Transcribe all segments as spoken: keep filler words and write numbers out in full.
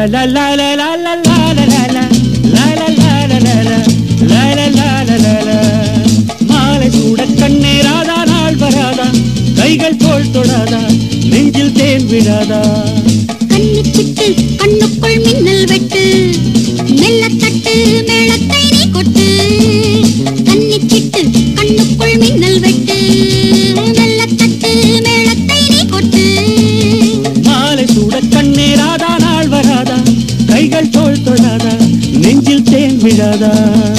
la la la la la la la la la la la la la la la la la la la. மாலை சூட கண்ணேராதா நாள் வராதா கைகள் தோள் தொடாதா நெஞ்சில் தேன் விடாதா கண்ணிச்சிட்டு கண்ணுக்குள் மின்னல் வெட்டு மெல்ல தட்டு மேளத்தை நீ கொட்டு கண்ணிச்சிட்டு கண்ணுக்குள் மின்னல் வெட்டு மெல்ல தட்டு மேளத்தை நீ கொட்டு மாலை சூட கண்ணேராதா நாள் வராதா கைகள் தோள் தொடாதா நெஞ்சில் தேன் விடாதா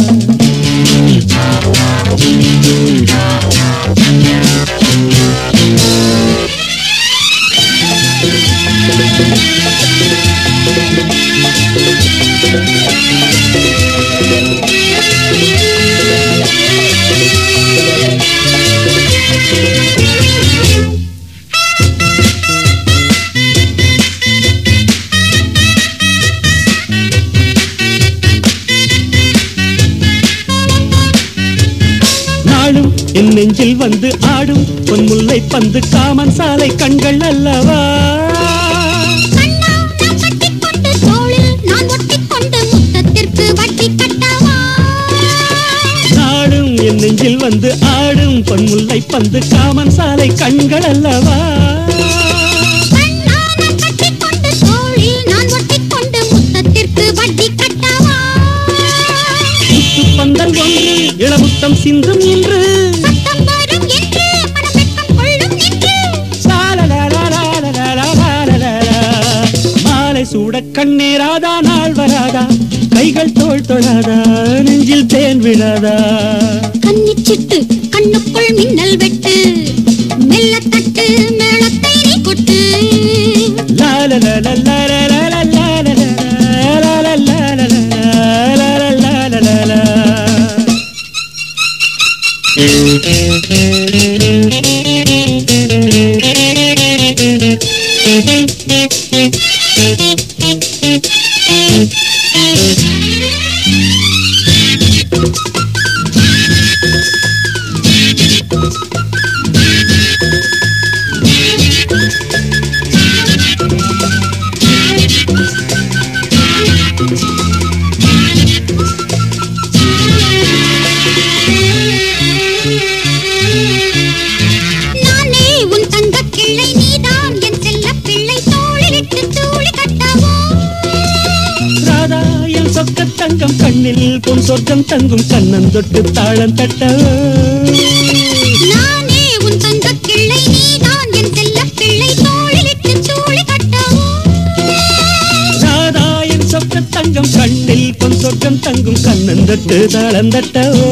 என் நெஞ்சில் வந்து ஆடும் பொன்முல்லை பந்து காமன் சாலை கண்கள் அல்லவா நாடும் என் நெஞ்சில் வந்து ஆடும் பொன்முல்லை பந்து காமன் சாலை கண்கள் அல்லவா பந்தல் ஒன்று இளமுத்தம் சிந்தும் என்று மாலை சூட கண்ணேராதா நாள் வராதா கைகள் தோள் தொடாதா நெஞ்சில் தேன் விடாதா கண்ணிச்சிட்டு கண்ணுக்குள் மின்னல் வெட்டு மெல்ல தட்டு மேளத்தை நீ கொட்டு லால லால லால லால லால லால லால லால. தங்கம் கண்ணில் பொன் சொர்க்கம் தங்கும் கண்ணன் தொட்டு தாளம் தட்ட நானே உன் தங்க கிள்ளை நீதான் என் செல்ல பிள்ளை தோளிலிட்டு தூளி கட்டவோ ராதா என் சொர்க்க தங்கம் கண்ணில் பொன் சொர்க்கம் தங்கும் கண்ணன் தொட்டு தாளம் தட்டவோ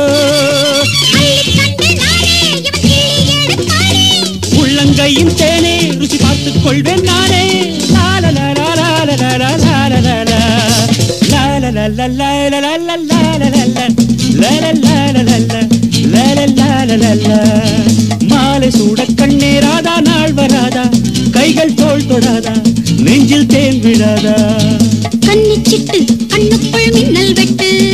உள்ளங்கையின் தேனே ருசி பார்த்துக் கொள்வேன் நானே லால லால லால லால லால லால la la la la la la la la la la la la la la. மாலை சூட கண்ணேராதா நாள் வராதா கைகள் தோள் தொடாதா நெஞ்சில் தேன் விடாதா கண்ணிச்சிட்டு கண்ணுக்குள் மின்னல் வெட்டு